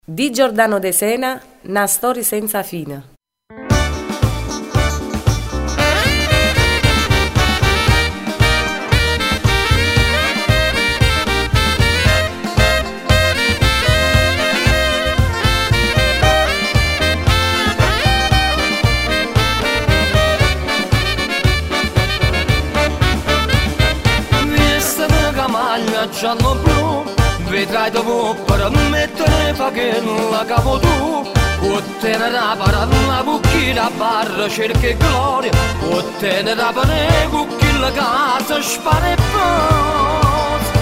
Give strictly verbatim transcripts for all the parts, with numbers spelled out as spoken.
Di Giordano De Sena, una storia senza fine. Giallo blu, vedrai dopo per mettere facendo capo tu. Ottenere la paralla, cucchi la barra, cerchi gloria. Ottenere la pane, cucchi la casa, spara e posa.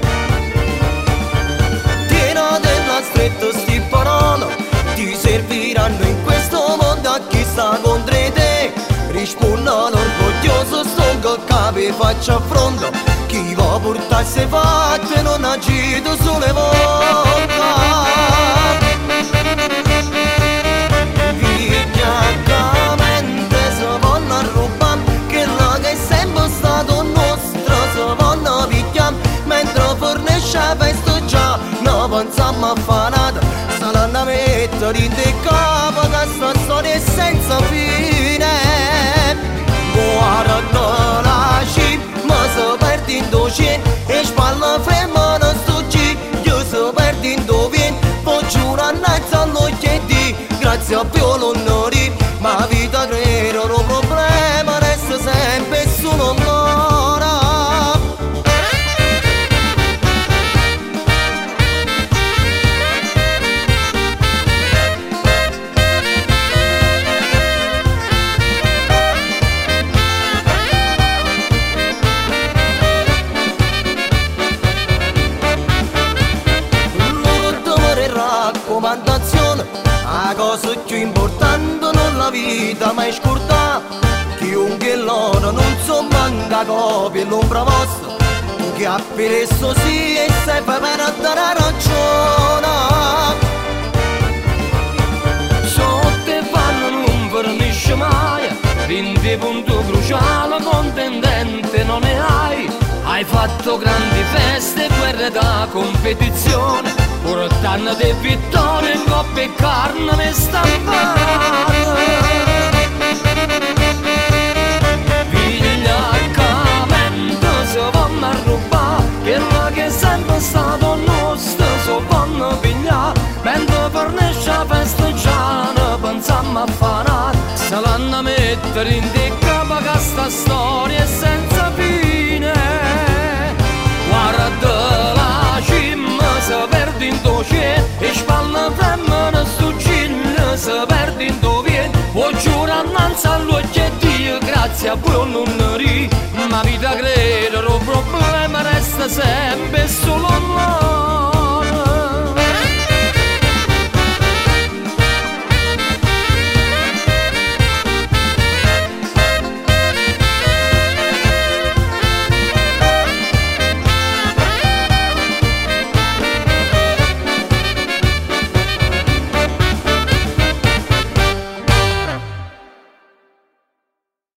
Tiena della stretta sti parole, ti serviranno in questo mondo a chi sta contro te. Risponda l'orgoglioso, sto che capi faccia fronte. Chi va portarsi fatte non ha agito sulle volte. Vigliaccamente si vanno a rubare, che là che è sempre stato nostro si vanno a pigliare. Mentre fornisce a festa già, non pensiamo a fanata. Saranno a mettere in te capo che sta storia è senza fine. Guarda la cima, si perde in docien e spalla fremma non sto G. Io si perde in dovien, poi giura innanzi all'occhio di grazie a più l'onore, ma vita credo un problema resta sempre solo ancora. La cosa più importante nella vita mai scordata, chiunque loro non so manca copia l'ombra vostra, che a peresso sì e sempre per dare ragione. Sotto e vanno non fornisce mai, venti punto cruciale contendente non ne hai. Hai fatto grandi feste, guerre da competizione, portando di vittorie in coppe e carne ne stampate. Vigliaccamente si vanno a rubare, quello che è sempre stato nostro si vanno a pigliare. Mentre fornisce a festeggiare, pensiamo a fanare. Se l'hanno a mettere in te capo che sta storia è senza fine. Guarda la cima, si perde in docien e spalla femmina sto gin, si perde in dovien. O giura innanzi all'occhio e Dio grazie a pure non ri, ma vita credo il problema resta sempre solo là.